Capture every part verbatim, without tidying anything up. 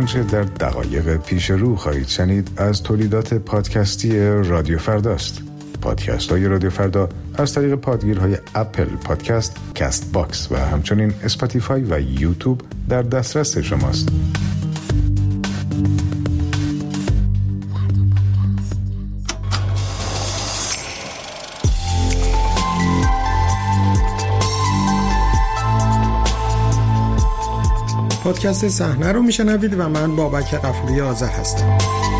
آنچه در دقایق پیش رو خواهید شنید از تولیدات پادکستی رادیو فرداست. پادکست های رادیو فردا از طریق پادگیرهای اپل پادکست، کست باکس و همچنین اسپاتیفای و یوتیوب در دسترس شماست. پادکست صحنه رو میشنوید و من بابک غفوری آذر هستم.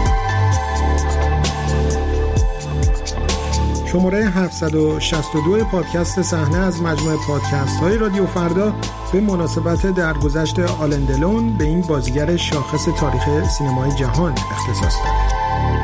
شماره هفتصد و شصت و دو پادکست صحنه از مجموعه پادکست های رادیو فردا به مناسبت درگذشت آلن دلون به این بازیگر شاخص تاریخ سینمای جهان اختصاص دارد.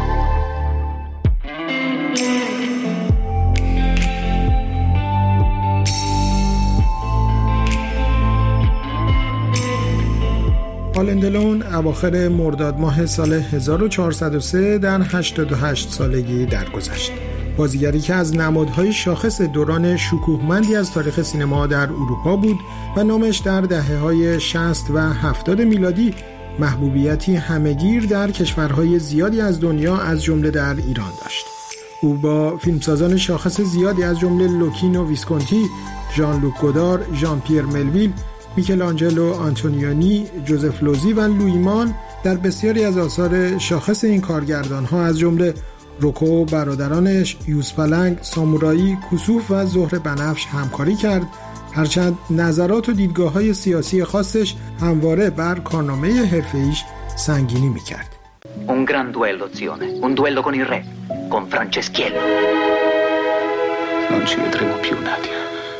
آلن دلون اواخر مرداد ماه سال هزار و چهارصد و سه در هشتاد و هشت سالگی درگذشت. بازیگری که از نمادهای شاخص دوران شکوهمندی از تاریخ سینما در اروپا بود و نامش در دهه‌های شصت و هفتاد میلادی محبوبیتی همه‌گیر در کشورهای زیادی از دنیا از جمله در ایران داشت. او با فیلمسازان شاخص زیادی از جمله لوکینو ویسکونتی، ژان لوک گودار، ژان پیر ملویل، میکلانجلو آنتونیونی، جوزف لوزی و لویمان در بسیاری از آثار شاخص این کارگردان‌ها از جمله روکو، برادرانش، یوزپلنگ، سامورایی، کسوف و زهره بنفش همکاری کرد، هرچند نظرات و دیدگاه‌های سیاسی خاصش همواره بر کارنامه حرفه‌ایش سنگینی می‌کرد. Un gran duello, Zione. Un duello con il re, con Franceschiello. Non ci vedremo più, Nadia.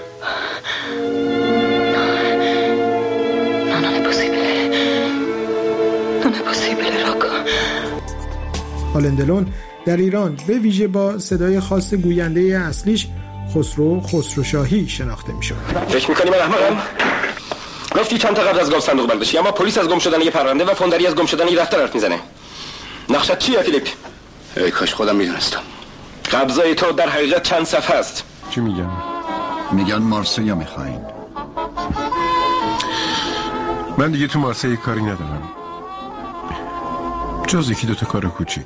آلن دلون در ایران به ویژه با صدای خاص گوینده اصلیش خسرو خسروشاهی شناخته میشد. فکر می‌کنی من احمقم؟ گفتی چند تا قبل از گاو صندوق بند بشی، اما پلیس از گم شدن یه پرونده و فوندری از گم شدن یه دفتر حرف میزنه. نقشت چیه فیلیپ؟ ای کاش خودم میدونستم. قبضای تو در حقیقت چند صفحه است. چی میگن؟ میگن مارسیا میخواین. من دیگه تو مارسی کاری ندارم، جز یکی دوتا کار کوچیک.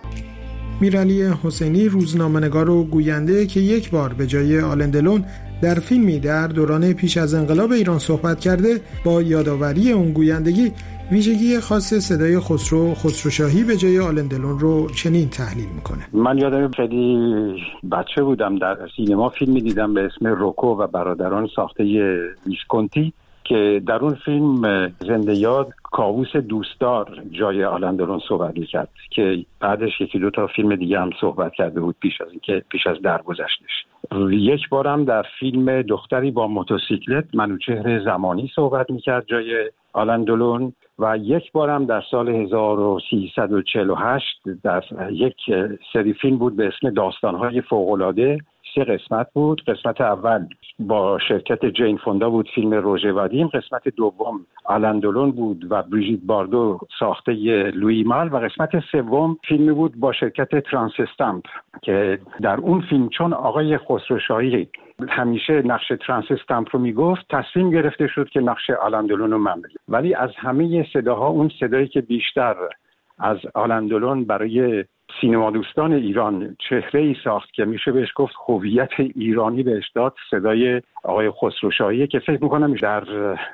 میرعلی حسینی روزنامه‌نگار و گوینده که یک بار به جای آلن دلون در فیلمی در دوران پیش از انقلاب ایران صحبت کرده، با یادآوری اون گویندگی ویژگی خاص صدای خسرو خسروشاهی به جای آلن دلون رو چنین تحلیل میکنه. من یادم خیلی بچه بودم در سینما فیلمی دیدم به اسم روکو و برادران ساخته ویسکونتی که در اون فیلم زنده یاد کاووس دوستدار جای آلن دلون صحبت می‌کرد که بعدش یکی دو تا فیلم دیگه هم صحبت کرده بود پیش از اینکه پیش از درگذشتش. یک بارم در فیلم دختری با موتورسیکلت منوچهر زمانی صحبت می‌کرد جای آلن دلون و یک بارم در سال هزار و سیصد و چهل و هشت در یک سری فیلم بود به اسم داستان‌های فوق‌العاده. سه قسمت بود. قسمت اول با شرکت جین فوندا بود، فیلم روژه وادیم. قسمت دوم آلن دلون بود و بریژیت باردو ساخته لویی مال و قسمت سوم فیلمی بود با شرکت ترانس استامپ که در اون فیلم چون آقای خسروشاهی همیشه نقش ترانس استامپ رو میگفت، تصمیم گرفته شد که نقش آلن دلون رو من بگیرم. ولی از همه صداها اون صدایی که بیشتر از آلن دلون برای سینما دوستان ایران چهره ای ساخت که میشه بهش گفت هویت ایرانی بهش داد، صدای آقای خسروشاهی که فکر میکنم در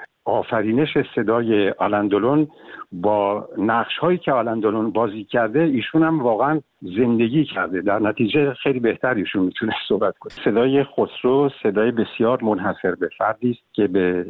آفرینش صدای آلن دلون با نقش هایی که آلن دلون بازی کرده ایشون هم واقعا زندگی کرده، در نتیجه خیلی بهتر ایشون میتونه صحبت کنه. صدای خسرو صدای بسیار منحصر به فردی است که به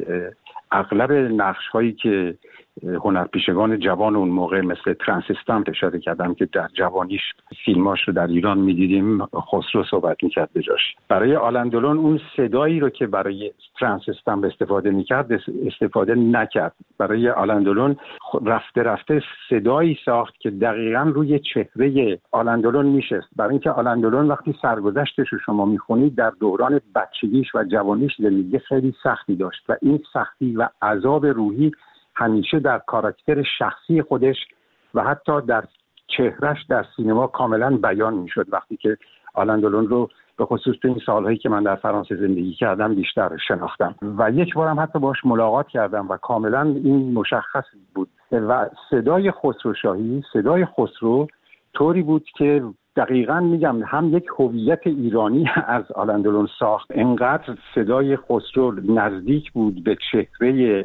اغلب نقش هایی که هنرپیشگان جوان اون موقع مثل ترانس استامپ اشاره کردم که در جوانیش فیلماش رو در ایران میدیدیم، خسرو صحبت میکرد به جاش. برای آلن دلون اون صدایی رو که برای ترانس استامپ استفاده میکرد استفاده نکرد. برای آلن دلون رفته رفته صدایی ساخت که دقیقاً روی چهره آلن دلون میشست. برای اینکه آلن دلون وقتی سرگذشتش رو شما میخونید در دوران بچگیش و جوانیش زندگی خیلی سختی داشت و این سختی و عذاب روحی همیشه در کاراکتر شخصی خودش و حتی در چهرش در سینما کاملا بیان میشد. وقتی که آلن دلون رو به خصوص تو این سالهایی که من در فرانسه زندگی کردم بیشتر شناختم و یک بارم حتی باش ملاقات کردم و کاملا این مشخص بود و صدای خسروشاهی، صدای خسرو طوری بود که دقیقاً میگم هم یک هویت ایرانی از آلن دلون ساخت. انقدر صدای خسرو نزدیک بود به چهره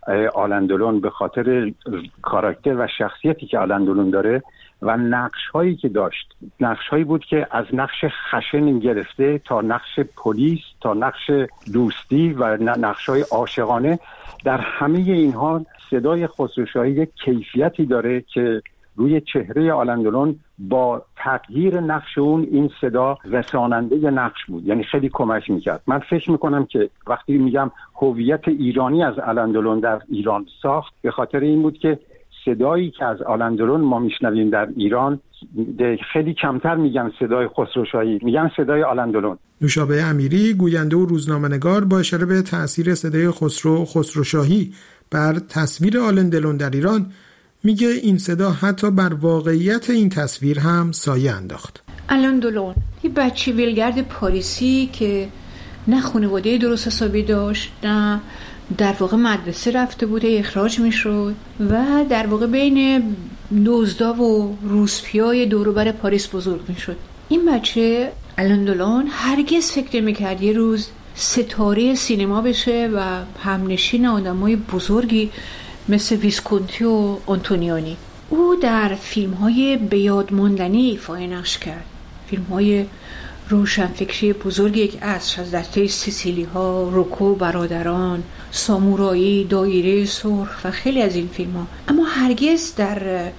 آلن دلون به خاطر کاراکتر و شخصیتی که آلن دلون داره و نقش هایی که داشت. نقش هایی بود که از نقش خشن گرفته تا نقش پلیس تا نقش دوستی و نقش های عاشقانه. در همه اینها صدای خسروشاهی یک کیفیتی داره که روی چهره آلن دلون با تغییر نقش اون این صدا رساننده نقش بود، یعنی خیلی کمک میکرد. من فکر میکنم که وقتی میگم هویت ایرانی از آلن دلون در ایران ساخت، به خاطر این بود که صدایی که از آلن دلون ما میشنویم در ایران خیلی کمتر میگن صدای خسروشاهی، میگن صدای آلن دلون. نوشابه امیری، گوینده و روزنامه‌نگار، با اشاره به تأثیر صدای خسرو خسروشاهی بر تصویر آلن دلون در ایران، میگه این صدا حتی بر واقعیت این تصویر هم سایه انداخت. آلن دلون یه بچه ولگرد پاریسی که نه خانواده درست حسابی داشت، نه در واقع مدرسه رفته بوده، اخراج میشد و در واقع بین دزدا و روسپیای دوروبر پاریس بزرگ میشد. این بچه آلن دلون هرگز فکر نمی‌کرد یه روز ستاره سینما بشه و همنشین آدمای بزرگی مثل ویسکونتی و آنتونیانی. او در فیلم‌های بیادماندنی ایفای نقش کرد، فیلم‌های روشنفکری بزرگ یک عصر از دسته سیسیلی‌ها، روکو، برادران، سامورایی، دایره سرخ و خیلی از این فیلم‌ها. اما هرگز در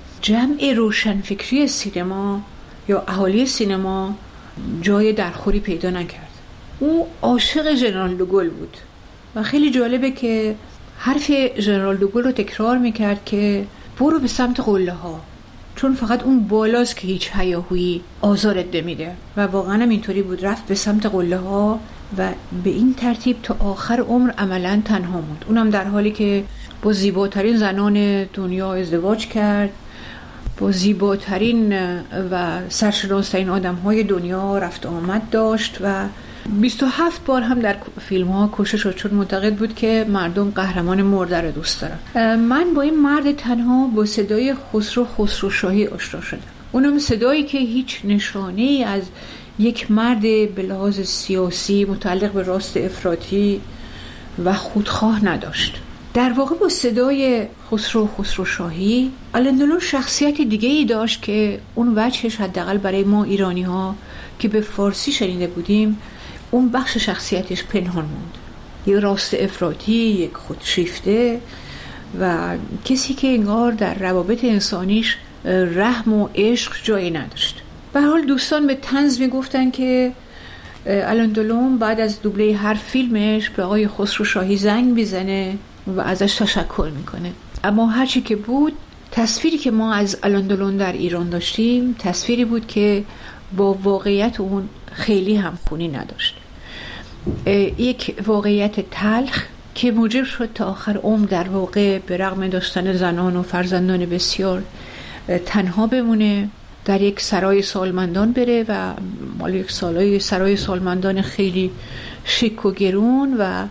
جمع روشنفکری سینما یا اهالی سینما جای درخوری پیدا نکرد. او عاشق ژنرال دوگل بود و خیلی جالبه که حرف ژنرال دوگل رو تکرار میکرد که برو به سمت قله ها، چون فقط اون بالاست که هیچ هیاهویی آزارت نمیده. و واقعا هم اینطوری بود، رفت به سمت قله ها و به این ترتیب تا آخر عمر عملا تنها موند. اونم در حالی که با زیباترین زنان دنیا ازدواج کرد، با زیباترین و سرشناسترین آدم های دنیا رفت آمد داشت و بیست و هفت بار هم در فیلم ها کشته شد، چون معتقد بود که مردم قهرمان مرده رو دوست دارن. من با این مرد تنها با صدای خسرو خسروشاهی آشنا شدم. اونم صدایی که هیچ نشانه‌ای از یک مرد به لحاظ سیاسی متعلق به راست افراطی و خودخواه نداشت. در واقع با صدای خسرو خسروشاهی آلن دلون شخصیت دیگه ای داشت که اون وجهش حداقل برای ما ایرانی ها که به فارسی شنیده بودیم اون بخش شخصیتش پنهان موند. یک راست افراطی، یک خودشیفته و کسی که انگار در روابط انسانیش رحم و عشق جایی نداشت. به هر حال دوستان به طنز میگفتن که آلن دلون بعد از دوبله هر فیلمش به آقای خسروشاهی زنگ میزنه و ازش تشکر میکنه. اما هرچی که بود، تصویری که ما از آلن دلون در ایران داشتیم تصویری بود که با واقعیت اون خیلی همخونی نداشت. یک واقعیت تلخ که موجب شد تا آخر عمر در واقع به رغم داشتن زنان و فرزندان بسیار تنها بمونه، در یک سرای سالمندان بره و مال یک سالای سرای سالمندان خیلی شیک و گرون و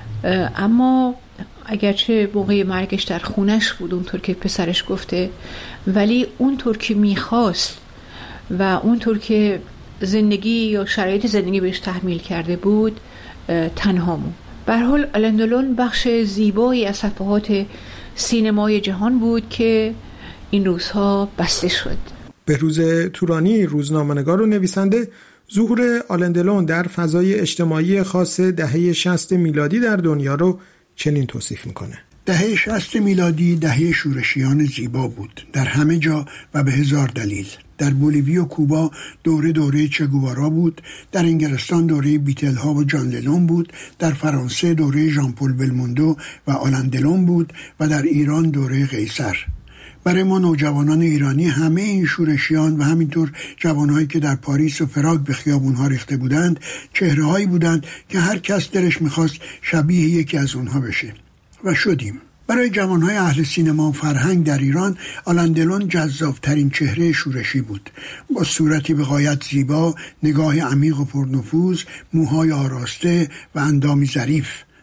اما اگرچه موقع مرگش در خونش بود اونطور که پسرش گفته، ولی اونطور که میخواست و اونطور که زندگی یا شرایط زندگی بهش تحمیل کرده بود تنها موند. به هر حال آلن دلون بخش زیبایی از صفحات سینمای جهان بود که این روزها بسته شد. بهروز تورانی، روزنامه‌نگار و نویسنده، ظهور آلن دلون در فضای اجتماعی خاص دهه شصت میلادی در دنیا رو چنین توصیف میکنه. دهه شصت میلادی دهه شورشیان زیبا بود در همه جا و به هزار دلیل. در بولیوی و کوبا دوره دوره چگوارا بود، در انگلستان دوره بیتل ها و جان لنون بود، در فرانسه دوره ژان پل بلموندو و آلن دلون بود و در ایران دوره قیصر. برای ما نوجوانان ایرانی همه این شورشیان و همینطور جوانهایی که در پاریس و پراگ به خیابونها ریخته بودند چهره‌هایی بودند که هر کس دلش می‌خواست شبیه یکی از اونها بشه و شدیم. برای جوانهای اهل سینما و فرهنگ در ایران آلن دلون جذابترین چهره شورشی بود، با صورتی به غایت زیبا، نگاه عمیق و پرنفوذ، موهای آراسته و اندامی ظریف.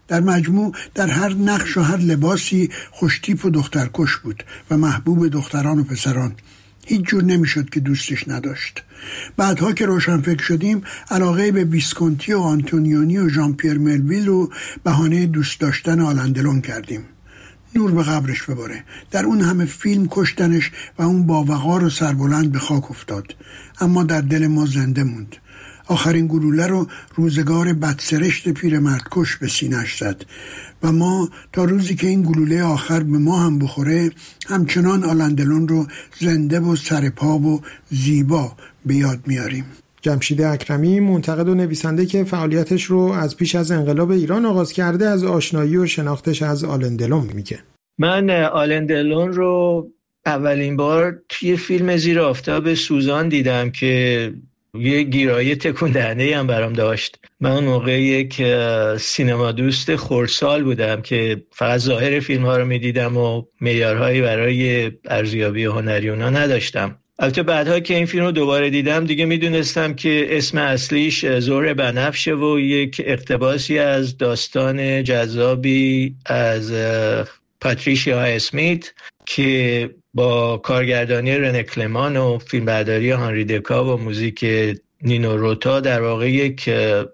در مجموع در هر نقش و هر لباسی خوشتیپ و دخترکش بود و محبوب دختران و پسران. هیچ جور نمیشد که دوستش نداشت. بعدها که روشنفکر شدیم علاقه به ویسکونتی و آنتونیونی و ژان پیر ملویل رو بهانه دوست داشتن آلن دلون کردیم. نور به قبرش بباره. در اون همه فیلم کشتنش و اون با وقار و سربلند به خاک افتاد، اما در دل ما زنده موند. آخرین گلوله رو روزگار بدسرشت پیرمردکش به سینه‌اش زد و ما تا روزی که این گلوله آخر به ما هم بخوره همچنان آلن دلون رو زنده و سرپا و زیبا به یاد میاریم. جمشید اکرمی، منتقد و نویسنده که فعالیتش رو از پیش از انقلاب ایران آغاز کرده، از آشنایی و شناختش از آلن دلون میگه. من آلن دلون رو اولین بار توی فیلم زیر آفتاب سوزان دیدم که یه گیرایی تکون دهنده هم برام داشت. من اون موقع یک سینما دوست خردسال بودم که فقط ظاهر فیلم ها رو میدیدم و معیارهایی برای ارزیابی هنری اونا نداشتم. البته بعدها که این فیلم رو دوباره دیدم دیگه میدونستم که اسم اصلیش زهر بنفشه و یک اقتباسی از داستان جذابی از پاتریشیا اسمیت که با کارگردانی رنه کلمان و فیلمبرداری هانری دکا و موزیک نینو روتا در واقع یک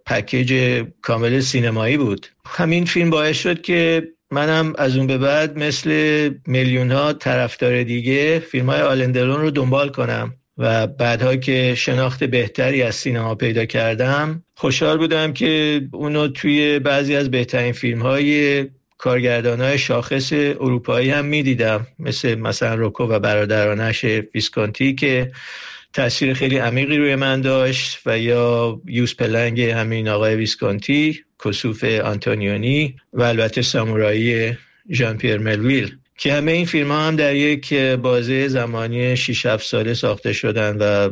پکیج کامل سینمایی بود. همین فیلم باعث شد که منم از اون به بعد مثل میلیون ها طرفدار دیگه فیلم های آلن دلون رو دنبال کنم و بعدها که شناخت بهتری از سینما پیدا کردم خوشحال بودم که اونو توی بعضی از بهترین فیلم های کارگردان‌های شاخص اروپایی هم می‌دیدم، مثل مثلا روکو و برادرانش ویسکونتی که تأثیر خیلی عمیقی روی من داشت، و یا یوز پلنگ همین آقای ویسکونتی، کسوف آنتونیونی و البته سامورایی ژان پیر ملویل که همه این فیلم ها هم در یک بازه زمانی شش هفت ساله ساخته شدن و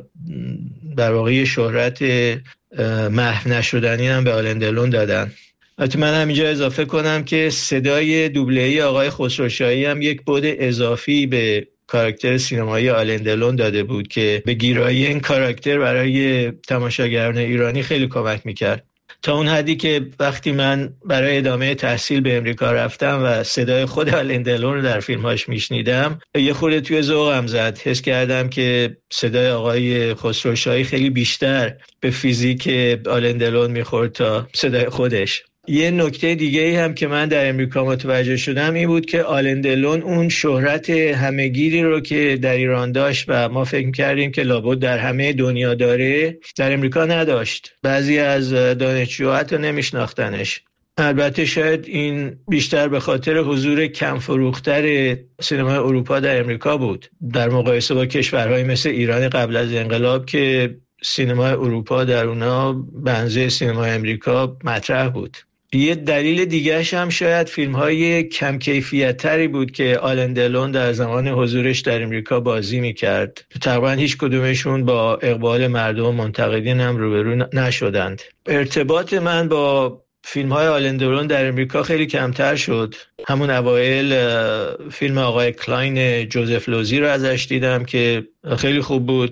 در واقع شهرت محو نشدنی هم به آلن دلون دادن. البته من همینجا اضافه کنم که صدای دوبله‌ای آقای خسروشاهی هم یک بعد اضافی به کاراکتر سینمایی آلن دلون داده بود که به گیرایی این کاراکتر برای تماشاگران ایرانی خیلی کمک میکرد، تا اون حدی که وقتی من برای ادامه تحصیل به امریکا رفتم و صدای خود آلن دلون رو در فیلم‌هاش میشنیدم یه خورده توی ذوقم زد. حس کردم که صدای آقای خسروشاهی خیلی بیشتر به فیزیک آلن دلون میخورد تا صدای خودش. یه نکته دیگه هم که من در امریکا متوجه شدم این بود که آلن دلون اون شهرت همه‌گیری رو که در ایران داشت و ما فکر کردیم که لابد در همه دنیا داره، در امریکا نداشت. بعضی از دانشجوها حتی نمیشناختنش. البته شاید این بیشتر به خاطر حضور کم فروختر سینمای اروپا در امریکا بود در مقایسه با کشورهای مثل ایران قبل از انقلاب که سینمای اروپا در اونا بنزه سینمای امریکا مطرح بود. یه دلیل دیگه‌اش هم شاید فیلم‌های کم کیفیت‌تری بود که آلن دلون در زمان حضورش در امریکا بازی می‌کرد. تقریباً هیچ کدومشون با اقبال مردم و منتقدین هم روبرو نشدند. ارتباط من با فیلم‌های آلن دلون در امریکا خیلی کمتر شد. همون اوایل فیلم آقای کلاین جوزف لوزی رو ازش دیدم که خیلی خوب بود،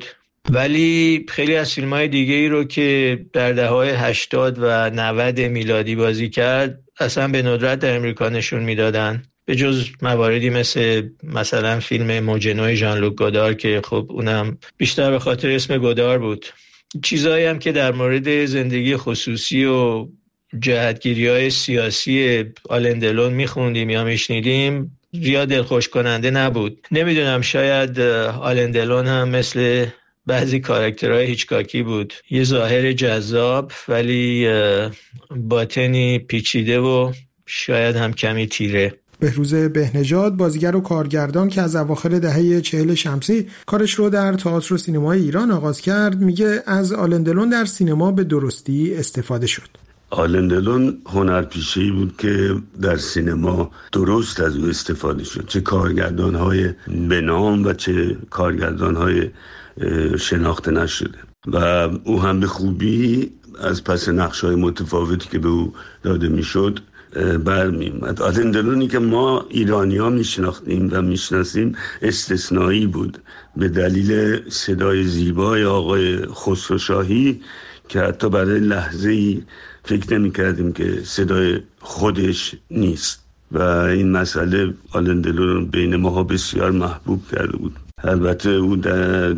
ولی خیلی از فیلم‌های دیگه ای رو که در دهه‌های هشتاد و نود میلادی بازی کرد اصلا به ندرت در امریکا نشون میدادن، به جز مواردی مثل مثلا فیلم موجنوی ژان لوک گودار که خب اونم بیشتر به خاطر اسم گودار بود. چیزایی هم که در مورد زندگی خصوصی و جهتگیری‌های سیاسی آلن دلون میخوندیم یا میشنیدیم زیاد دلخوش کننده نبود. نمیدونم، شاید آلن دلون هم مثل بعضی کاراکترهای هیچکاکی بود، یه ظاهر جذاب ولی باطنی پیچیده و شاید هم کمی تیره. بهروز بهنژاد، بازیگر و کارگردان که از اواخر دهه چهل شمسی کارش رو در تئاتر و سینمای ایران آغاز کرد، میگه از آلن دلون در سینما به درستی استفاده شد. آلن دلون هنرپیشه‌ای بود که در سینما درست از او استفاده شد، چه کارگردان‌های به نام و چه کارگردان‌های شناخته نشده، و او هم به خوبی از پس نقش‌های متفاوتی که به او داده میشد برمی‌آمد. آلن دلونی که ما ایرانی‌ها میشناختیم و میشناسیم استثنایی بود به دلیل صدای زیبای آقای خسروشاهی که حتی برای لحظه‌ای فکر نمی کردیم که صدای خودش نیست و این مسئله آلن دلون بین ماها بسیار محبوب کرده بود. البته او در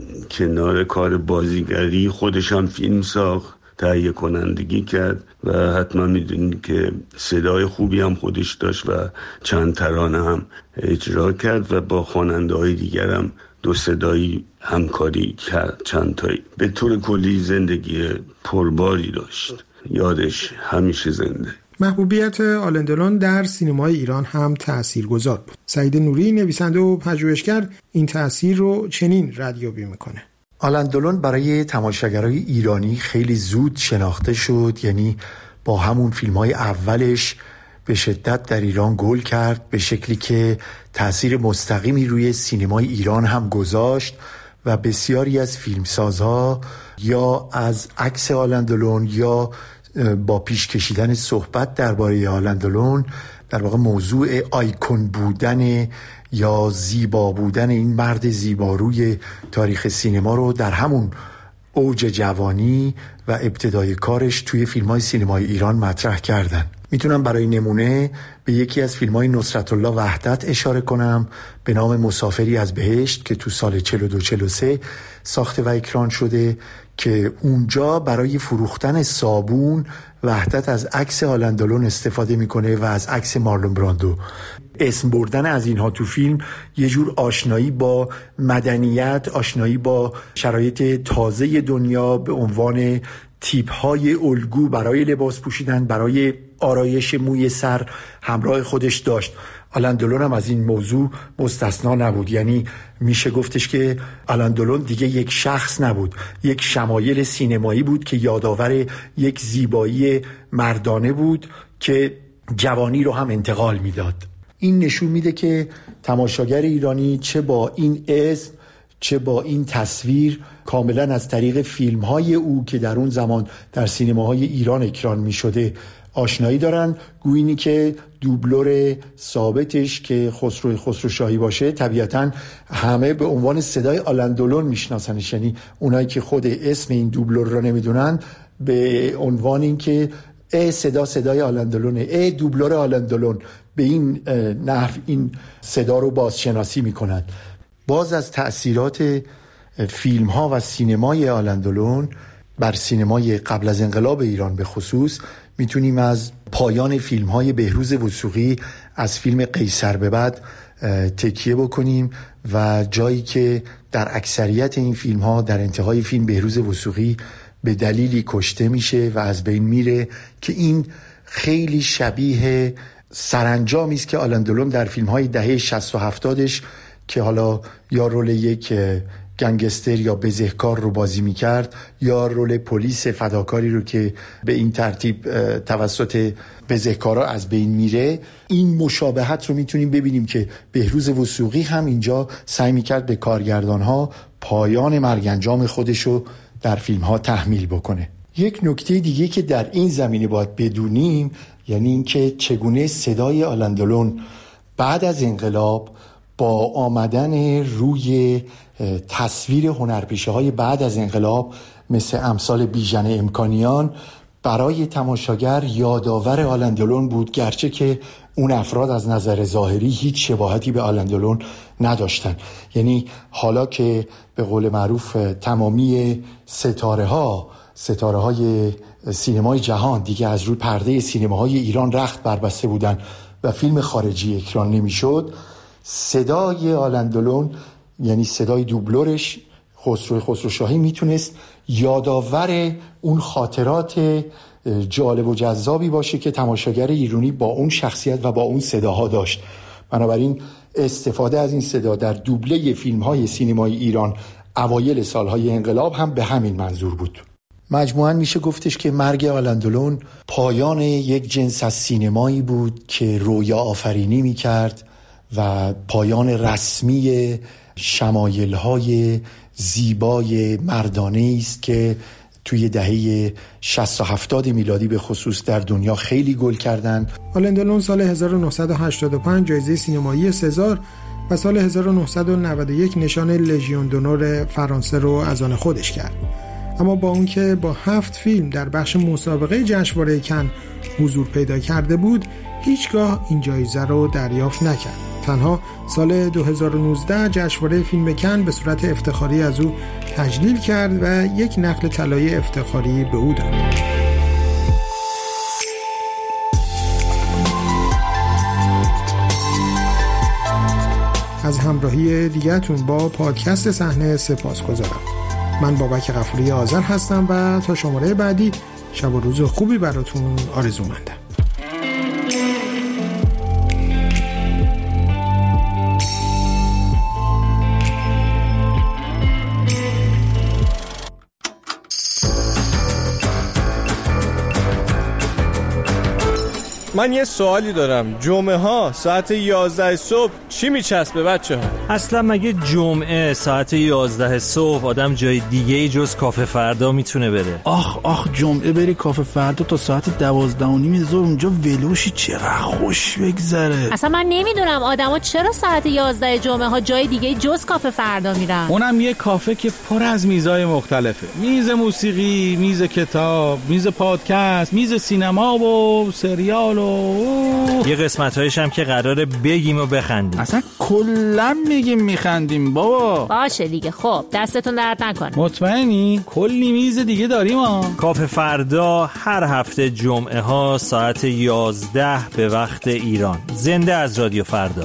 کنار کار بازیگری خودش هم فیلم ساخت، تهیه کنندگی کرد و حتما میدونید که صدای خوبی هم خودش داشت و چند ترانه هم اجرا کرد و با خواننده های دیگر هم دو صدایی همکاری کرد چند تایی. به طور کلی زندگی پرباری داشت، یادش همیشه زنده. محبوبیت آلن دلون در سینمای ایران هم تاثیرگذار بود. سعید نوری نویسنده و پژوهشگر این تاثیر رو چنین ردیابی میکنه. آلن دلون برای تماشاگرای ایرانی خیلی زود شناخته شد، یعنی با همون فیلم‌های اولش به شدت در ایران گل کرد، به شکلی که تأثیر مستقیمی روی سینمای ایران هم گذاشت و بسیاری از فیلمسازها یا از عکس آلن دلون یا با پیش کشیدن صحبت درباره آلن دلون در واقع موضوع آیکون بودن یا زیبا بودن این مرد زیباروی تاریخ سینما رو در همون اوج جوانی و ابتدای کارش توی فیلم‌های سینمای ایران مطرح کردن. میتونم برای نمونه به یکی از فیلم‌های نصرت الله وحدت اشاره کنم به نام مسافری از بهشت که تو سال چهل و دو چهل و سه ساخته و اکران شده، که اونجا برای فروختن صابون وحدت از عکس آلن دلون استفاده میکنه و از عکس مارلون براندو. اسم بردن از اینها تو فیلم یه جور آشنایی با مدنیت، آشنایی با شرایط تازه دنیا به عنوان تیپ‌های الگو برای لباس پوشیدن، برای آرایش موی سر همراه خودش داشت. آلن دلون هم از این موضوع مستثنا نبود، یعنی میشه گفتش که آلن دلون دیگه یک شخص نبود، یک شمایل سینمایی بود که یادآور یک زیبایی مردانه بود که جوانی رو هم انتقال میداد. این نشون میده که تماشاگر ایرانی چه با این اسم چه با این تصویر کاملا از طریق فیلم‌های او که در اون زمان در سینماهای ایران اکران می‌شده آشنایی دارن. گویینی که دوبلور ثابتش که خسرو خسروشاهی باشه طبیعتاً همه به عنوان صدای آلن دلون میشناسنش، یعنی اونایی که خود اسم این دوبلور رو نمیدونن به عنوان این که ای صدا صدای آلن دلونه، ای دوبلور آلن دلون، به این نحو این صدا رو بازشناسی میکنن. باز از تأثیرات فیلم ها و سینمای آلن دلون بر سینمای قبل از انقلاب ایران به خصوص میتونیم از پایان فیلم های بهروز وثوقی از فیلم قیصر به بعد تکیه بکنیم و جایی که در اکثریت این فیلم ها در انتهای فیلم بهروز وثوقی به دلیلی کشته میشه و از بین میره که این خیلی شبیه سرانجامی است که آلن دلون در فیلم های دهه شصت و هفتادش که حالا یا رول یک گنگستر یا بزهکار رو بازی میکرد یا رول پلیس فداکاری رو که به این ترتیب توسط بزهکارا از بین میره. این مشابهت رو میتونیم ببینیم که بهروز وثوقی هم اینجا سعی میکرد به کارگردانها پایان مرگ انجام خودش رو در فیلم ها تحمیل بکنه. یک نکته دیگه که در این زمینه باید بدونیم یعنی اینکه چگونه صدای آلن دلون بعد از انقلاب با آمدن روی تصویر هنرپیشه های بعد از انقلاب مثل امثال بیژن امکانیان برای تماشاگر یادآور آلن دلون بود، گرچه که اون افراد از نظر ظاهری هیچ شباهتی به آلن دلون نداشتن. یعنی حالا که به قول معروف تمامی ستاره ها ستاره های سینمای جهان دیگه از روی پرده سینماهای ایران رخت بربسته بودن و فیلم خارجی اکران نمیشد، صدای آلن دلون یعنی صدای دوبلورش خسرو خسروشاهی میتونست یادآور اون خاطرات جالب و جذابی باشه که تماشاگر ایرانی با اون شخصیت و با اون صداها داشت. بنابراین استفاده از این صدا در دوبله فیلم‌های سینمای ایران اوایل سالهای انقلاب هم به همین منظور بود. مجموعاً میشه گفتش که مرگ آلن دلون پایان یک جنس از سینمایی بود که رویا آفرینی میکرد و پایان رسمی شمایل‌های زیبای مردانه است که توی دهه شصت و هفتاد میلادی به خصوص در دنیا خیلی گل کردند. آلن دلون سال هزار و نهصد و هشتاد و پنج جایزه سینمایی سزار و سال هزار و نهصد و نود و یک نشان لژیون دونور فرانسه رو از آن خودش کرد. اما با اون که با هفت فیلم در بخش مسابقه جشنواره کن حضور پیدا کرده بود، هیچگاه این جایزه رو دریافت نکرد. تنها سال دو هزار و نوزده جشنواره فیلم کن به صورت افتخاری از او تجلیل کرد و یک نخل طلایی افتخاری به او داد. از همراهی دیگه‌تون با پادکست صحنه سپاسگزارم. من بابک غفوری آذر هستم و تا شماره بعدی شب و روز خوبی براتون آرزومندم. من یه سوالی دارم. جمعه ها ساعت یازده صبح چی میچسبه بچه ها؟ اصلا مگه جمعه ساعت یازده صبح آدم جای دیگه ای جز کافه فردا میتونه بره؟ آخ آخ جمعه بری کافه فردا تا ساعت دوازده و نیم ظهر اونجا ولوشی چقدر خوش بگذره. اصلا من نمیدونم آدما چرا ساعت یازده جمعه ها جای دیگه جز کافه فردا میرن. اونم یه کافه که پر از میزای مختلفه. میز موسیقی، میز کتاب، میز پادکست، میز سینما و سریال و یه قسمت‌هایش هم که قراره بگیم و بخندیم. اصلا کلا میگیم میخندیم بابا. باشه دیگه، خب دستتون درد نکنه. مطمئنی؟ کلی میز دیگه داریم ها. کافه فردا هر هفته جمعه ها ساعت یازده به وقت ایران. زنده از رادیو فردا.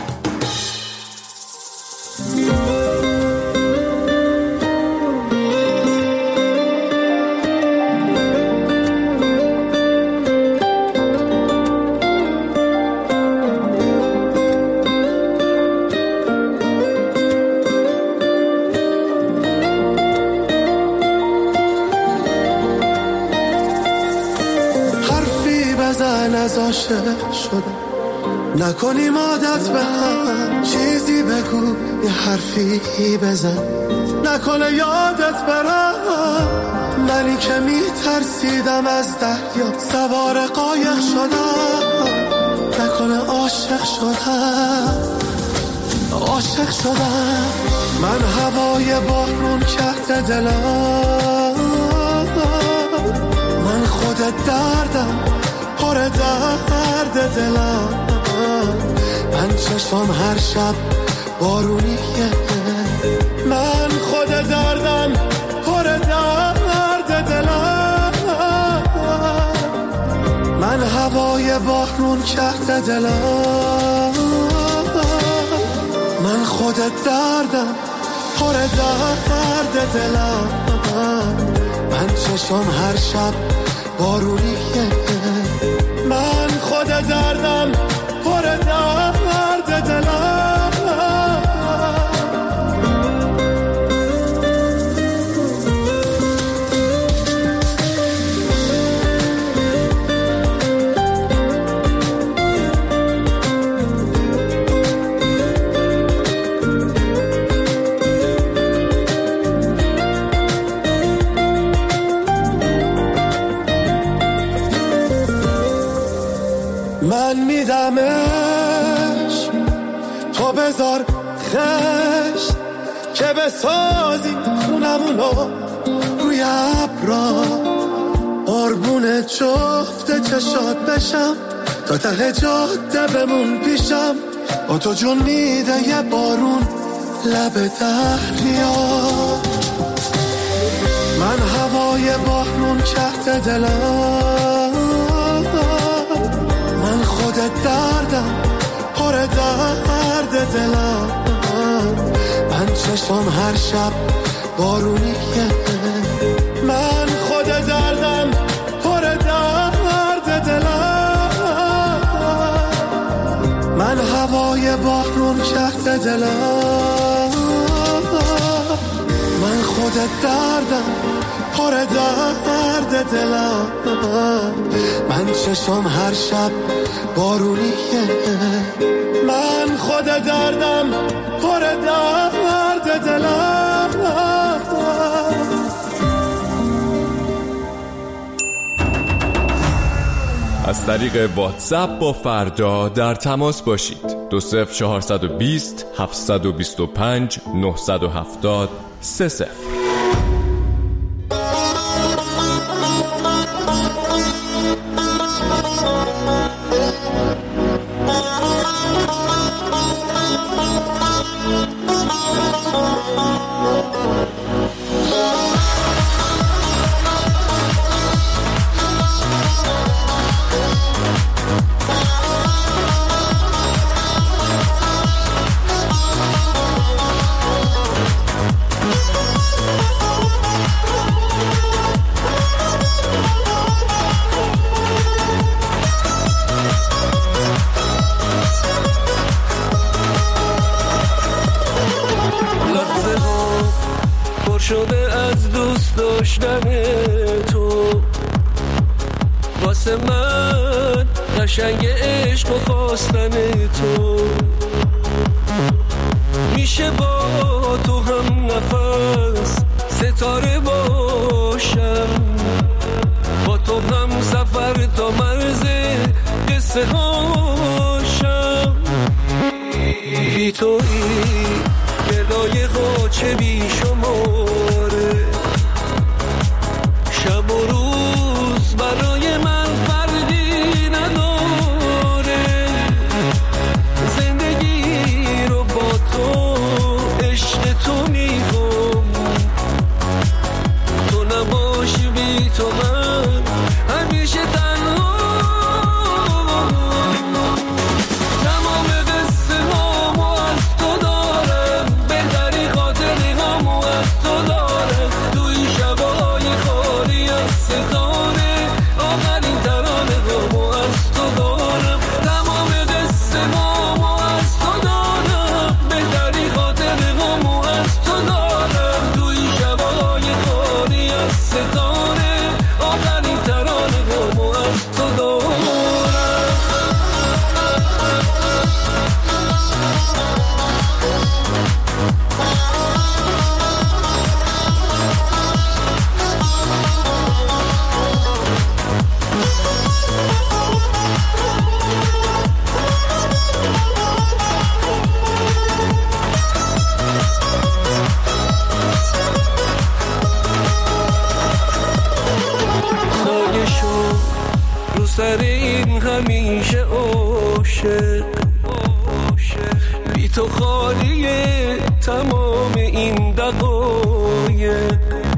از عاشق شده نکنیم عادت به هم، چیزی بگو یه حرفی بزن نکنه یادت برم. منی که میترسیدم از دریا سوار قایق شدم، نکنه عاشق شدم عاشق شدم. من هوای بارون کرده دلم، من خودت دردم پر درد دلم. من چشم هر شب بارونیه، من خود دردم پر درد دلم. من هوای بارون کرده دلم، من خود دردم پر درد دلم. من چشم هر شب بارونیه، من خود دردم پر درد دلم. من میدمش تو بذار خش که بسازی خونمونو روی ابرا، قربون جفت چشات بشم تا ته جاده بمون پیشم. با تو جون میده یه بارون لب دریا. من هوای بارون کرده دلم، من خودت دردم پر درد دلم. من چشم هر شب بارونیه، من خود دردم پر درد دلم. من هوای بارون کرده دلم، من خودت دردم پر درد دلم. من چشم هر شب بارونیه، من خود دردم پر درد دلم. از طریق واتساپ با فردا در تماس باشید. دو صفر چهارصد و بیست هفتصد و بیست و پنج نهصد و هفتاد سه صفر. داشتن تو واسه من قشنگ عشق و خواستن تو میشه با تو هم نفس ستاره باشم با تو هم سفر تا مرز قصه هاشم بی تویی گردای غاچه بی شماره شب و روز برای من فرقی نداره زندگی رو با تو عشق تو میخوام تو نباشی بی تو من همیشه تنها تمام قصه هامو از تو دارم بهتری خاطری هامو از تو دارم توی شبای خالی از ستاره آخرین ترانه هامو از تو دارم تمام قصه هامو از تو دارم بهتری خاطری هامو از تو دارم توی شبای خالی از ستاره آخرین ترانه هامو از تو دارم سایه شو رو سر این همیشه عاشق بی تو خالیه تمام این دقایق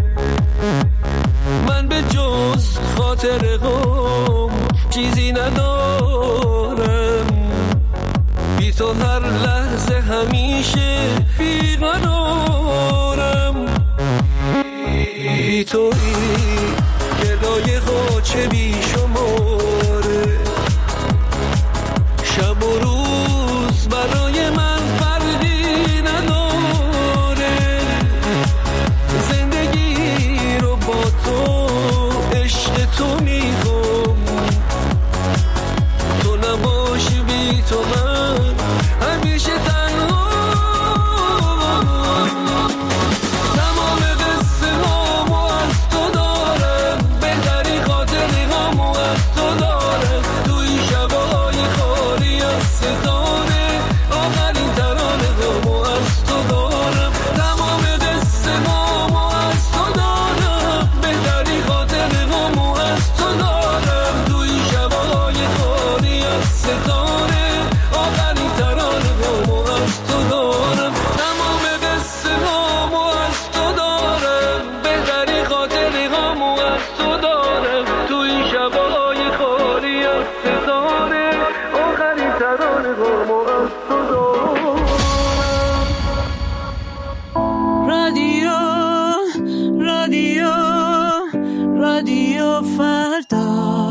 من به جز خاطر غم چیزی ندارم بی تو هر لحظه همیشه بیقرارم بی تویی گردای غاچه بی شماره شب و روز برای من فرقی نداره زندگی رو با تو عشق تو میخوام تو نباشی بی تو من همیشه تنها تمام قصه هامو از تو دارم بهتری خاطری هامو از تو دارم توی شبای خالی از ستاره آخرین ترانه هامو از تو دارم تمام قصه هامو از تو دارم بهتری خاطری هامو از تو دارم توی شبای خالی از ستاره آخرین ترانه هامو از تو دارم تمام قصه هامو از تو دارم بهتری خاطری هامو از تو دارم توی شبای خالی از ستاره آخرین ترانه هامو از تو دارم رادیو رادیو رادیو فردا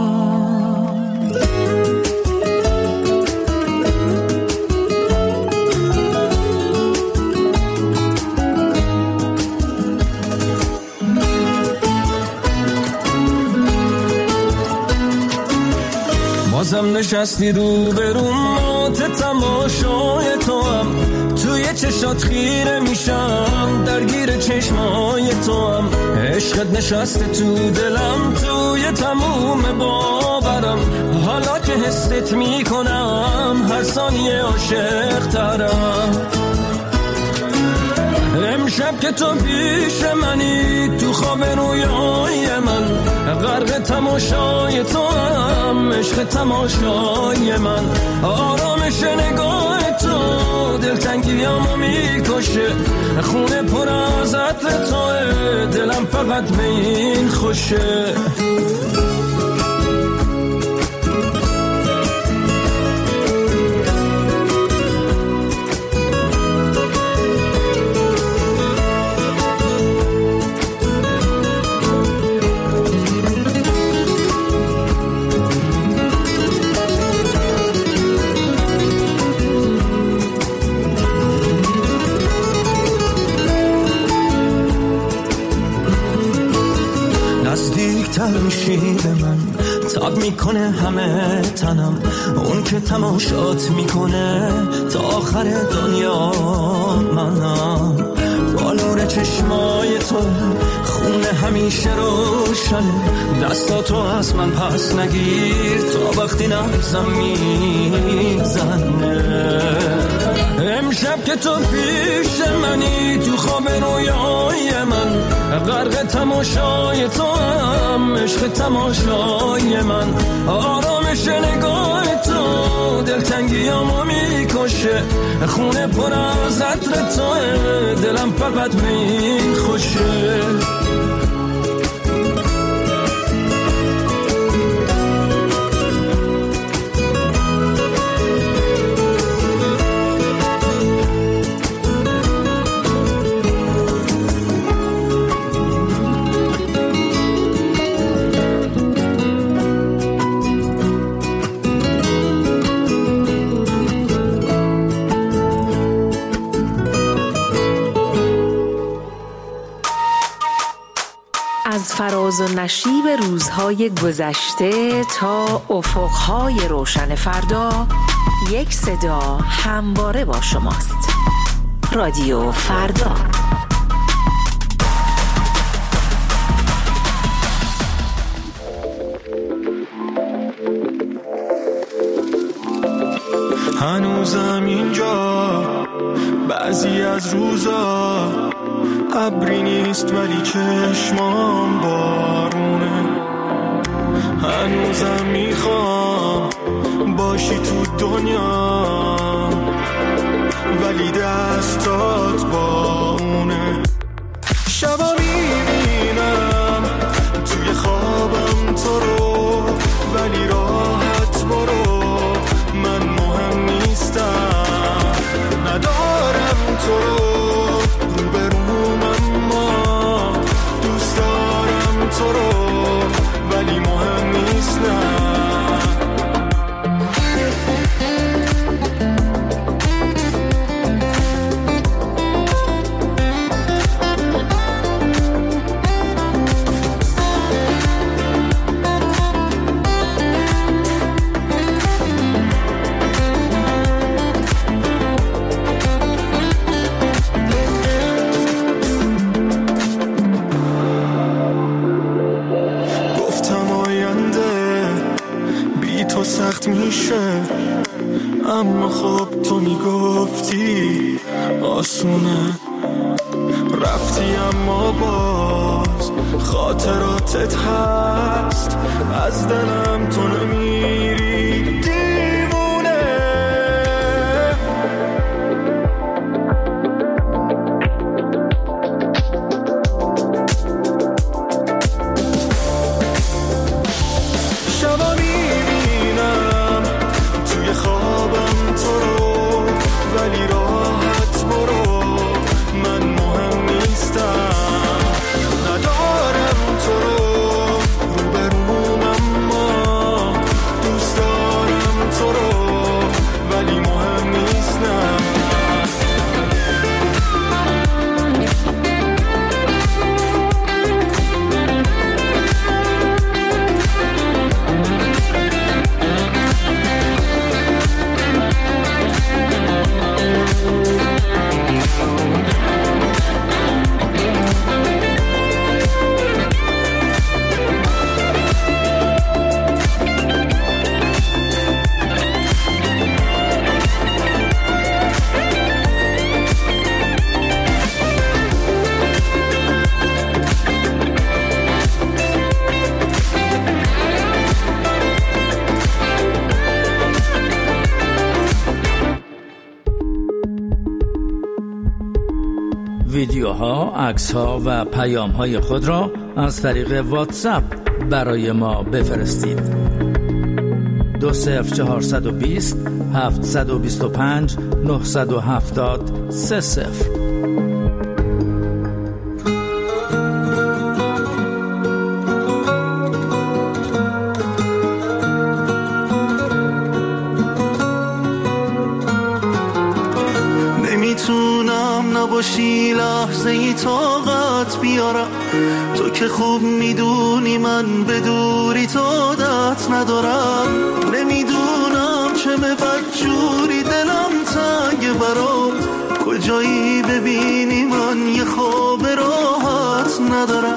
بازم نشستی رو برون مات تماشای تو هم توی چشات خیره میشم درگیر چشمای تو هم عشقت نشسته تو دلم توی تموم باورم حالا که حست میکنم هر ثانیه عاشق ترم امشب که تو پیش منی تو خواب رویای من غرق تماشای تو هم عشق تماشای من آرامش نگاه تو دلتنگیامو میکشه خونه پر از عطر توه دلم فقط به این خوشه نزدیکتر میشی به من، تاب میکنه همه تنم، اون که تماشات میکنه تا آخر دنیا. منم با نور چشمای تو، خونه همیشه روشنه، دستاتو از من پس نگیر تا وقتی نبزم میزنه. امشب که تو پیش منی، تو خواب رویای من، غرق تماشای تو هم، عشق تماشای من، آرامش نگاه تو دلتنگیامو میکشه، خونه پر از عطر توه، دلم فقط میخوشه. از فراز و نشیب روزهای گذشته تا افقهای روشن فردا، یک صدا همواره با شماست. رادیو فردا. هنوزم اینجا بعضی از روزا ابری نیست ولی چشمام بارونه. هنوزم میخوام باشی تو دنیا ولی دستات با اونه. شبا میبینم توی خوابم تو رو ولی راحت برو، من مهم نیستم، ندارم تو رو روبروم، اما دوست دارم تو رو ولی مهم نیستم. سخت میشه اما خب تو میگفتی آسونه، رفتی اما باز خاطراتت هست، از دلم تو نمیری دیوونه. شبا میبینم توی خوابم تو رو ولی راحت برو، من مهم نیستم، ندارم تو رو روبروم، اما دوست دارم تو رو ولی مهم نیستم. ویدیوها، عکس‌ها و پیام‌های خود را از طریق واتساپ برای ما بفرستید. دو صفر چهارصد و بیست هفتصد و بیست و پنج نهصد و هفتاد سه صفر. نمیتونم نباشی لحظه ای طاقت بیارم، تو که خوب میدونی من به دوری تو عادت ندارم، نمیدونم چه به بدجوری دلم تنگ برام، کجایی ببینی من یه خواب راحت ندارم.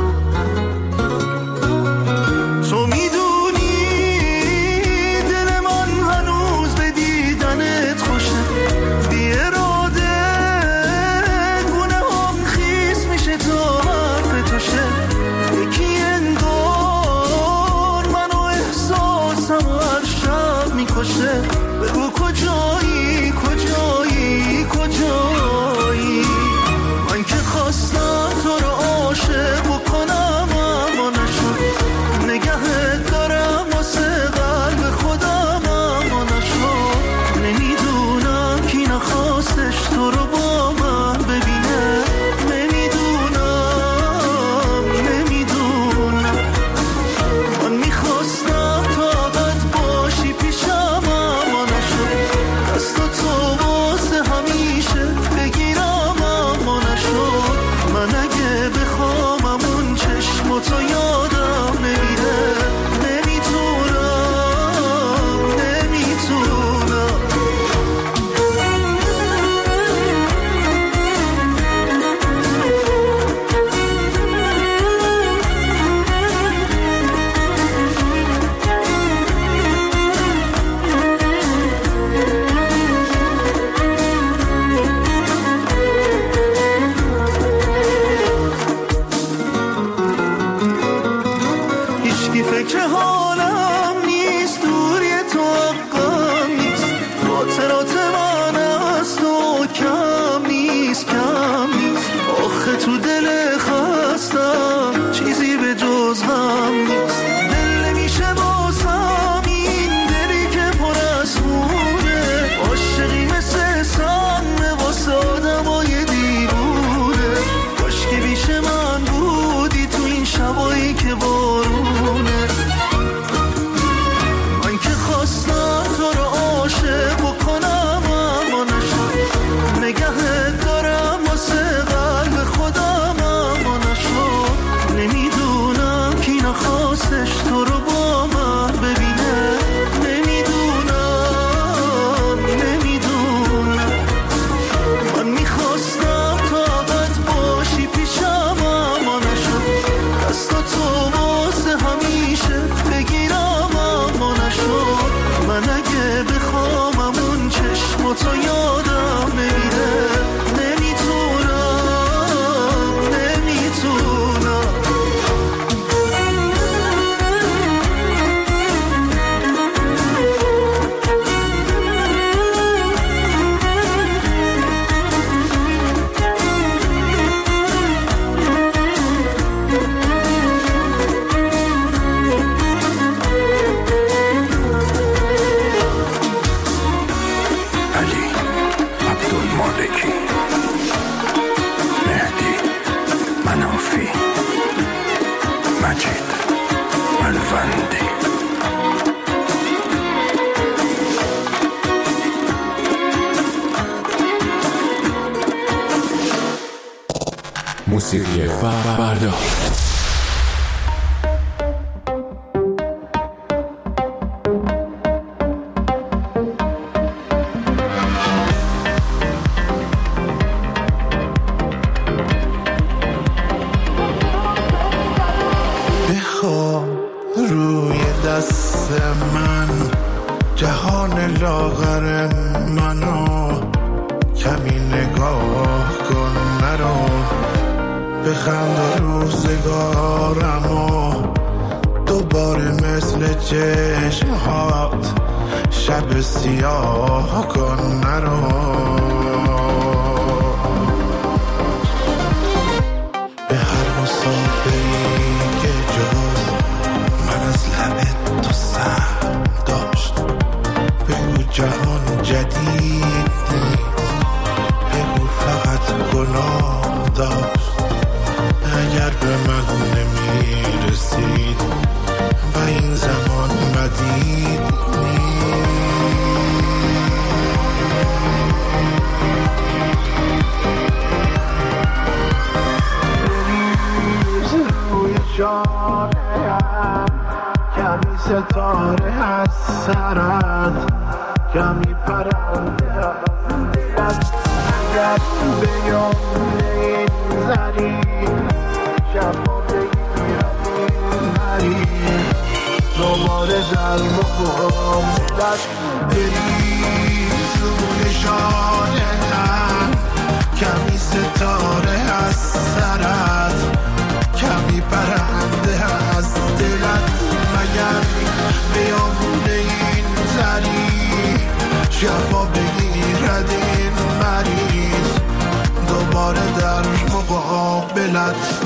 تو میدونی دل من هنوز به دیدنت خوشه، بی اراده گونه هم خیس میشه تا حرف توشه، یکی انگار منو احساسم هر شب میکشه. بگو کجایی کجایی کجایی، من که خواستم تو رو عاشق بکنم اما نشد، نگهت دارم واسه قلب خودم اما نشد. نمیدونم کی نخواستش تو رو با من ببینه، نمیدونم نمیدونم. من میخواستم طاقت باشی پیشم اما نشد، دست تو واسه همیشه بگیرم اما نشد. من اگه بخوام اون چشم تو یادم نمیره، نمیتونم نمیتونم. هیچکی فکر حالم نیست، دوری تو حقم نیست، خاطرات من از تو کم نیست کم نیست. آخه تو دل خستم چیزی به جز غم نیست، دل نمیشه بازم این دلی که پر از خونه، عاشقی مثل سم واسه آدمای دیوونه. کاشکی بیش من بودی تو این شبایی که بارونه، من که خواستم تو رو عاشق بکنم اما نشد، نگهت دارم واسه قلب خودم اما نشد. نمیدونم کی نخواستش تو رو با من ببینه، نمیدونم نمیدونم. من میخواستم طاقت باشی پیشم اما نشد، دست تو واسه همیشه بگیرم اما نشد. من اگه بخوام اون چشم تو یادم نمیره، نمیتونم نمیتونم. علی عبدالمالکی، مهدی منافی، مجید ملوندی. موسیقی فردا. بخواب روی دست من جهان لاغر منو، کمی نگاه کن نرو، بخند روزگارمو دوباره مثل چشمهات شب سیاه کن نرو. به هر مسافری که جز من از لبت تو سهم داشت، بگو جهان جدید نیست، بگو فقط گناه داشت. اگر به من نمیرسید و این زمان مدید نیست. شانه‌ام کمی ستاره از سرت کمی پرنده از دلت اگر به یمن این زری شفا بگیرم این مریض دوباره در مقابلت بریز روی شانه‌ام کمی ستاره از سرت کمی پرنده از دلت مگر بیامون این زری شفا بگیرد این مریض دوباره در مقابلت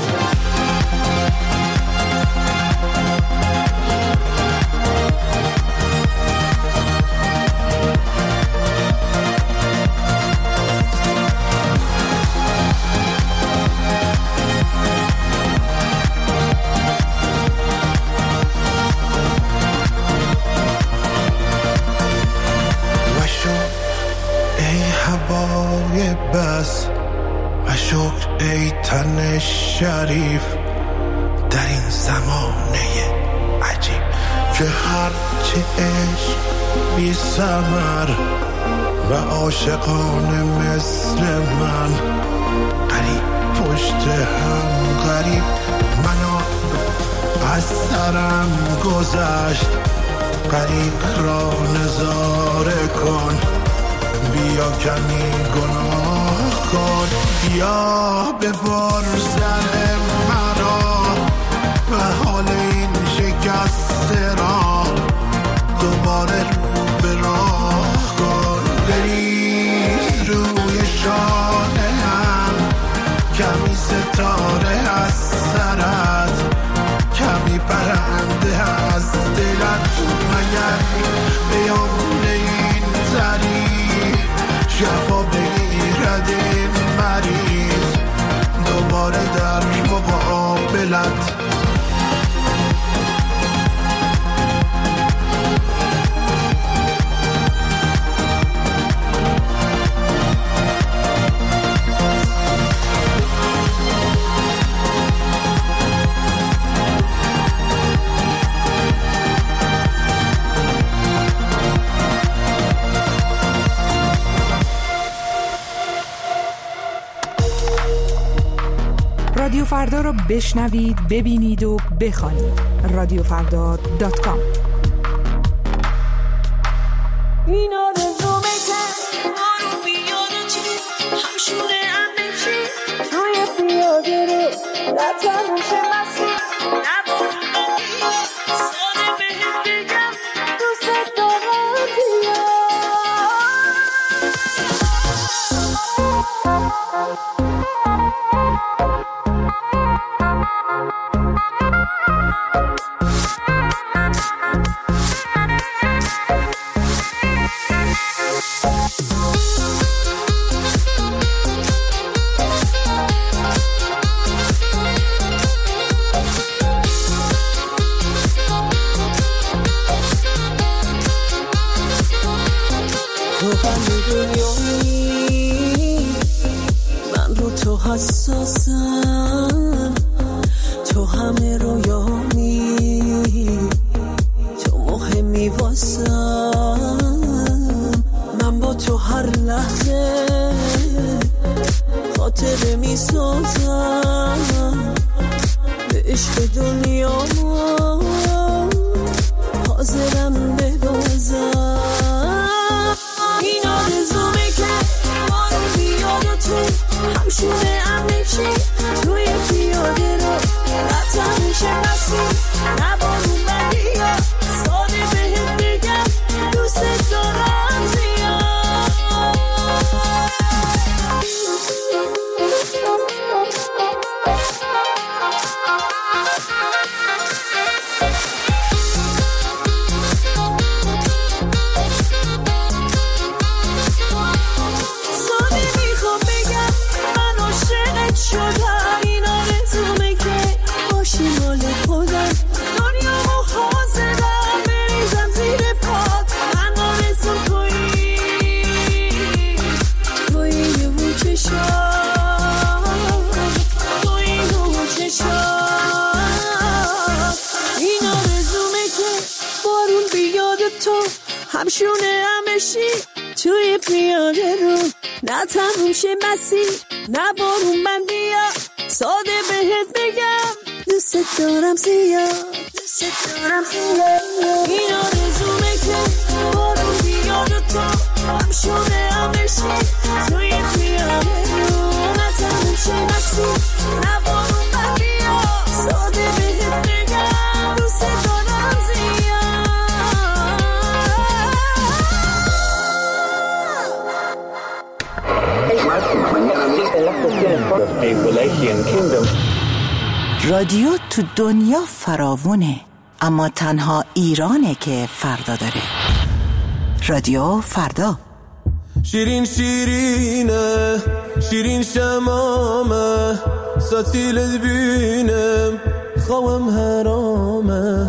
بس و شکر ای تن شریف در این زمانه عجیب که هرچه عشق بی ثمر و عاشقانه مثل من قریب پشت هم غریب منو از سرم گذشت غریق را نظاره کن بیا کمی گناه کن بیا ببار سر مرا و حال این شکسته را دوباره رو به راه کن بریز روی شانه‌ام کمی ستاره از سرت کمی پرنده از دلت مگر بیامون این زری شفا بگیرد این مریض دوباره در مقابلت رادیو فردا رو بشنوید، ببینید و بخوانید. رادیو فردا دات کام. این آرزومه که ما رو بیادتی همشونه امنشی توی پیاده رو نتنوش مسیر نبارو بگی ساده بهم بگم دوست دارم بیا حساسم تو همه رویامی تو مهمی واسم من با تو هر لحظه خاطره می سازم به عشق دنیا حاضرم ببازم این آرزومه که ما رو بیاد تو همشونه امنشی توی پیاده رو نتنش مسیر نبارون بدیا ساده بهت بگم دوست دارم زیاد تو همشونه همشی توی پیاده رو نه تموم شه مسیر نه بارون من بیا ساده بهت بگم دوست دارم زیاد دوست دارم زیاد این آرزومه که بارون بیاد و تو همشونه همشی توی پیاده رو نه تموم شه مسیر نه بارون من بیا ساده بهت بگم دوست دارم زیاد. رادیو تو دنیا فراوونه اما تنها ایرانه که فردا داره. رادیو فردا. شیرین شیرینه شیرین شمامه ساتیلت بینم خوام حرامه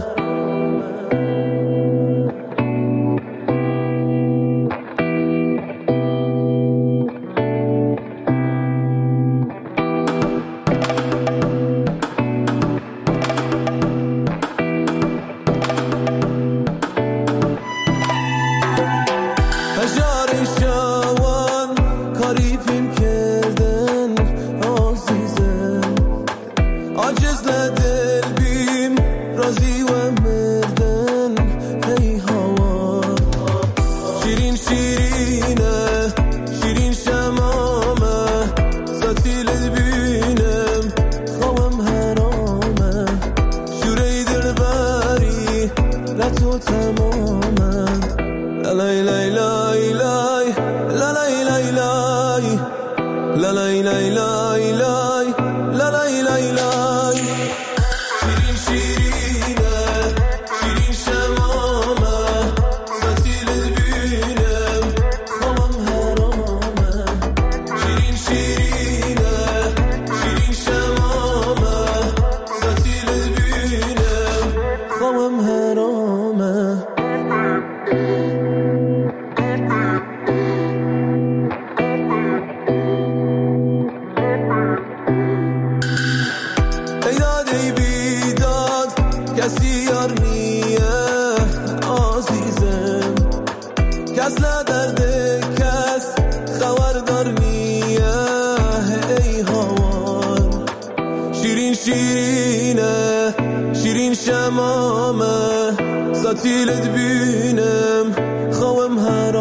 ساتیلت بینم خوام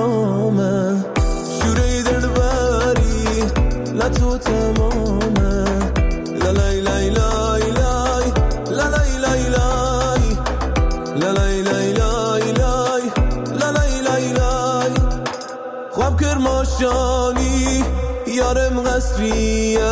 حرامه شوره دل بری لطو تمامه لالای لای لای لای لالای لای لای لالای لای لای لای لالای لای لای خواب کرماشانی یارم قصریه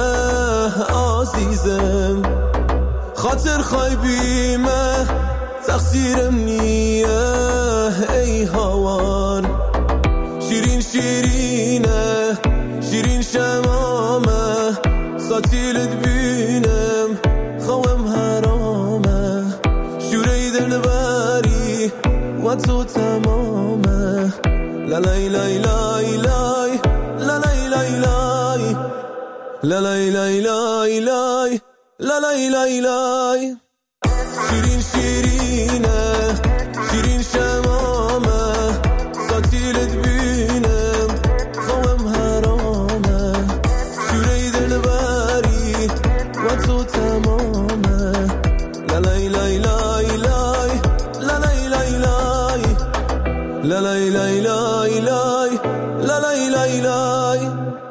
عزیزم خاطر خایبیمه تقصیرم نیه ای هوار شیرین شیرینه شیرین شمامه ساتیلت بینم خوام حرامه شوره دل بری و تو تمامه لالای لای لای لای لالای لای لای لالای لای لای لای لالای لای لای شیرین شیرینه شیرین شمامه ساتیلت بینم خوام حرامه شوره دل بری و تو تمامه لالای لای لای لای لالای لای لای لالای لای لای لای لالای لای لای.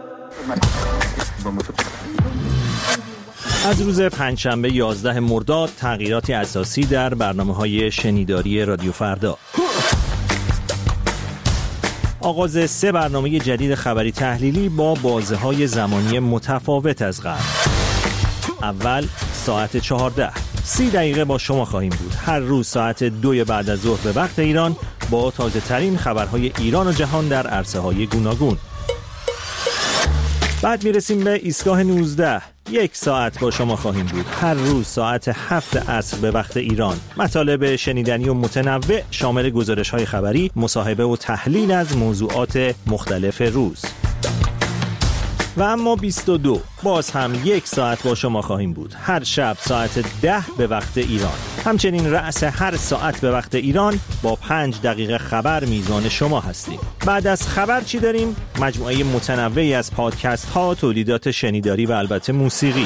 از روز پنجشنبه یازده مرداد تغییراتی اساسی در برنامه‌های شنیداری رادیو فردا. آغاز سه برنامه جدید خبری تحلیلی با بازه‌های زمانی متفاوت از قبل. اول ساعت چهارده سی دقیقه با شما خواهیم بود. هر روز ساعت دو بعد از ظهر به وقت ایران با تازه ترین خبرهای ایران و جهان در عرصه‌های گوناگون. بعد میرسیم به ایستگاه نوزده. یک ساعت با شما خواهیم بود. هر روز ساعت هفت عصر به وقت ایران. مطالب شنیدنی و متنوع شامل گزارش‌های خبری، مصاحبه و تحلیل از موضوعات مختلف روز. و اما بیست و دو باز هم یک ساعت با شما خواهیم بود، هر شب ساعت ده به وقت ایران. همچنین رأس هر ساعت به وقت ایران با پنج دقیقه خبر میزان شما هستیم. بعد از خبر چی داریم؟ مجموعه متنوعی از پادکست ها، تولیدات شنیداری و البته موسیقی.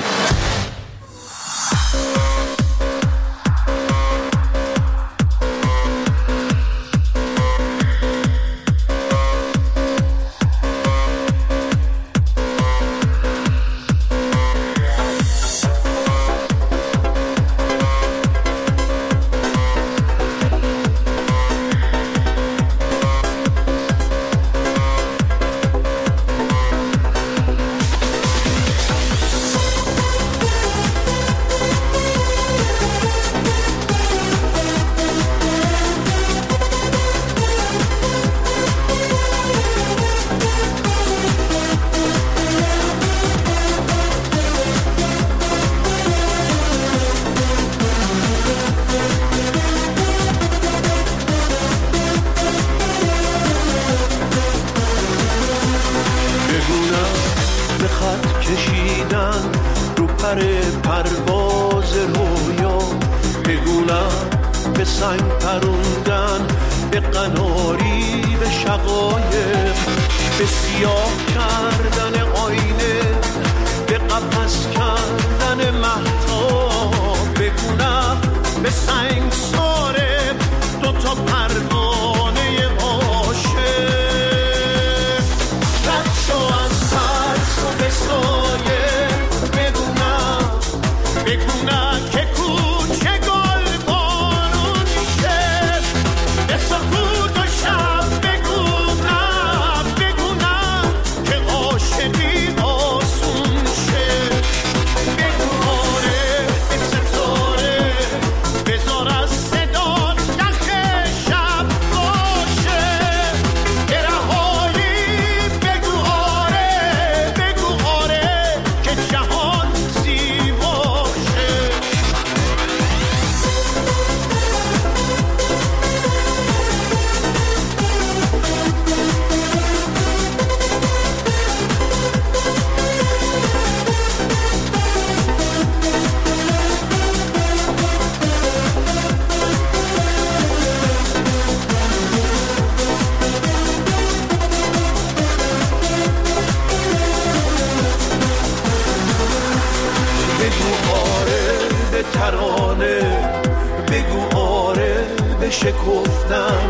شکفتن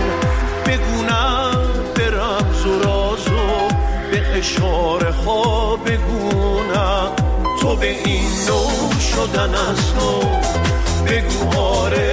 بگونم به رمز و رازو به اشاره ها بگونم تو به این نوع شدن از نو بگو آره